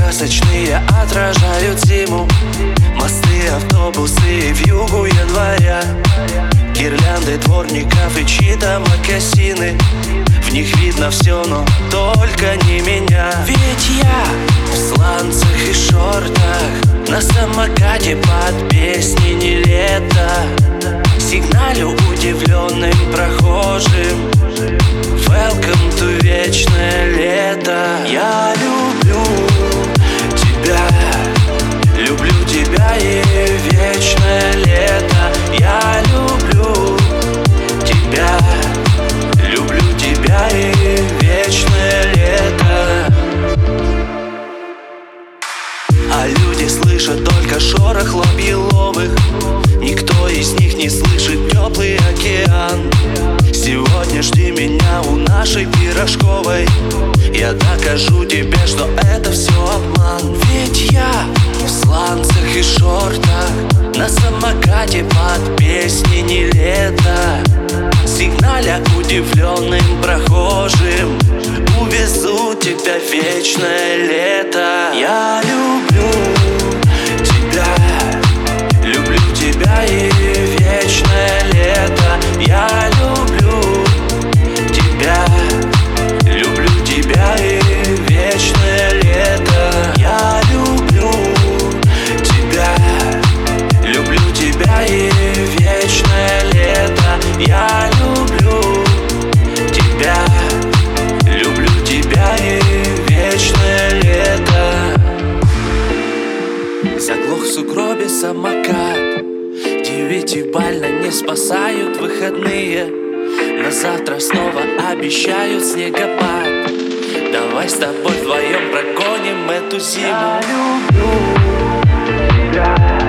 красочные отражают зиму. Мосты, автобусы в югу января, гирлянды дворников и чьи-то мокасины. В них видно все, но только не меня. Ведь я в сланцах и шортах, на самокате под песни не лето. Сигналю удивленным прохожим: welcome to вечное лето. Я люблю тебя и вечное лето. Я люблю тебя и вечное лето. А люди слышат только шорох лап еловых. Никто из них не слышит теплый океан. Сегодня жди меня у нашей пирожковой. Я докажу тебе, что это все обман. Ведь я в сланцах и шортах, на самокате под песни не лето. Сигналя удивленным прохожим: увезу тебя в вечное лето. Я люблю тебя и вечное лето. Я люблю тебя и вечное лето. Я люблю тебя и вечное лето. Я люблю тебя и вечное лето. Заглох в сугробе самокат, 9-бально не спасают выходные. На завтра снова обещают снегопад. Давай с тобой вдвоем прогоним эту зиму. Я люблю тебя.